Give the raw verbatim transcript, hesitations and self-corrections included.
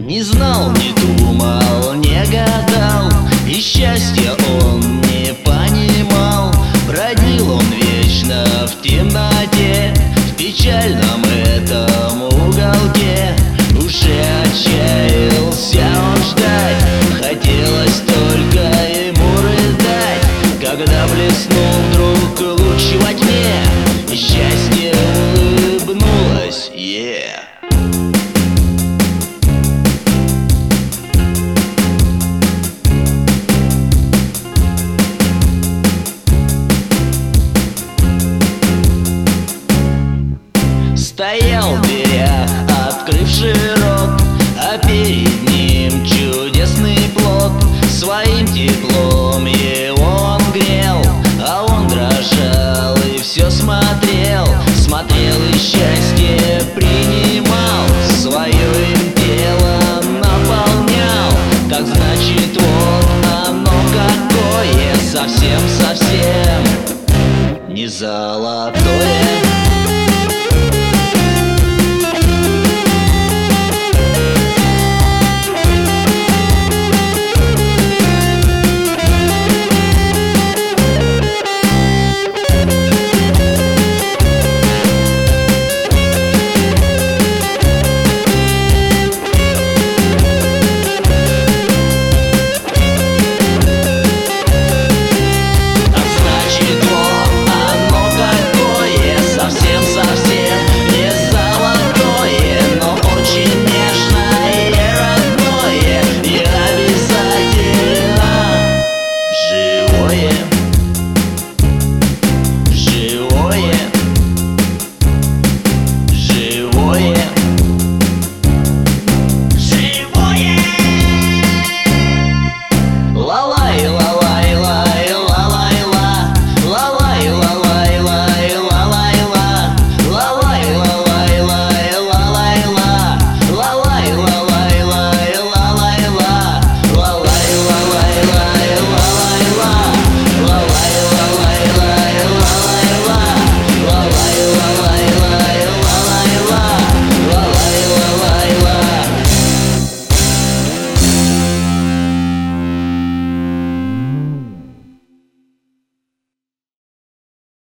Не знал, не думал, не гадал, и счастья он не понимал. Бродил он вечно в темноте, в печальном этом уголке. Уже отчаялся он ждать, хотелось только ему рыдать, когда блеснул вдруг луч во тьме, и счастье улыбнулось, yeah. Стоял в дверях, открывший рот, а перед ним чудесный плод. Своим теплом его он грел, а он дрожал и все смотрел. Смотрел и счастье принимал, свое им тело наполнял. Так значит вот оно какое, совсем-совсем не золотое.